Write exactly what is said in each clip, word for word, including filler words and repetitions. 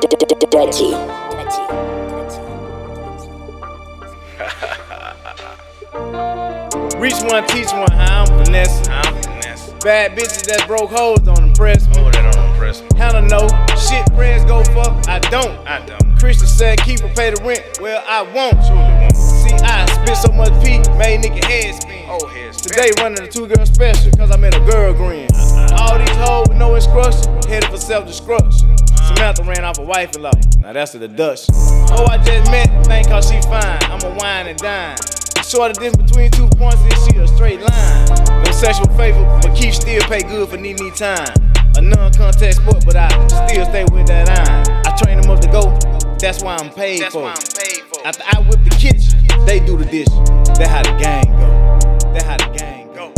Dirty. Reach one, teach one, how I'm finessing. I'm finessing. Bad bitches that broke hoes don't impress me. Oh, that don't impress me. Hell no, shit prayers go for, I don't. I don't. Christian said keep or pay the rent, well I won't. Truly won't. See, I spit so much pee, made nigga head spin. Oh, head spin. Today running a two girl special, cause I'm in a girl green. All these hoes with no instruction, headed for self-destruction. Samantha ran off a wife in law, now that's a deduction. Oh, I just met, think cause she fine, I'm a wine and dine. Shorter than between two points, and she a straight line. No sexual favor, but keep still pay good for need need time. A non-contact sport, but I still stay with that iron. I train them up to go, that's why I'm paid That's for. why I'm paid for. After I whip the kitchen, they do the dishes. That how the gang go. That how the gang go.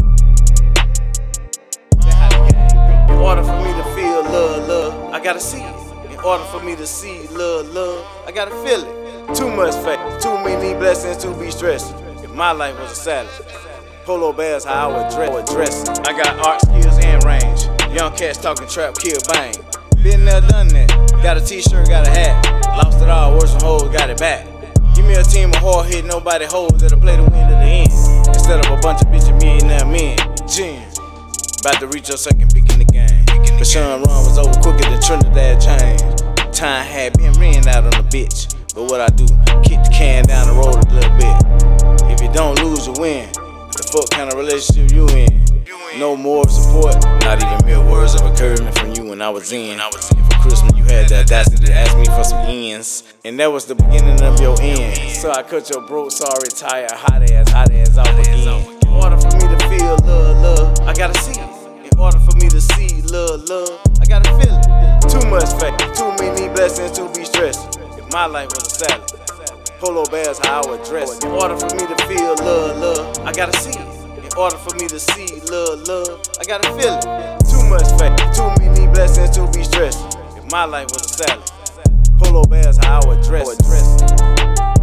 That how the gang go. In order for me to feel love, love, I gotta see it. In order for me to see love, love, I gotta feel it. Too much faith, too many blessings to be stressed. If my life was a salad, polo bears how I would dress. Would dress. I got art skills and range. Young cats talking trap, kill, bang. Been there, done that. Got a t-shirt, got a hat. Lost it all, worse than hoes, got it back. Give me a team of hard hit, nobody hoes that'll play the win to the end. Instead of a bunch of bitches, me ain't that men. Gin. About to reach your second pick in the game. But Sean Run was over quicker than Trinidad James. Time had been ran out on the bitch. But what I do, kick the can down the road a little bit. If you don't lose, you win. The fuck kind of relationship you in? No more support, not even mere words of encouragement from you when I was in. I was in for Christmas, you had the audacity to ask me for some ends. And that was the beginning of your end. So I cut your broke, sorry, tired, hot ass, hot ass off again. In order for me to feel love, love, I gotta see it. In order for me to see love, love, I gotta feel it. Too much faith, too many blessings to be stressed. If my life was a salad, polo bears how I would dress. In order for me to feel love, love, I gotta see it. In order for me to see love, love, I gotta feel it. Too much faith, too many blessings to be stressed. If my life was a salad, polo bears how I would dress.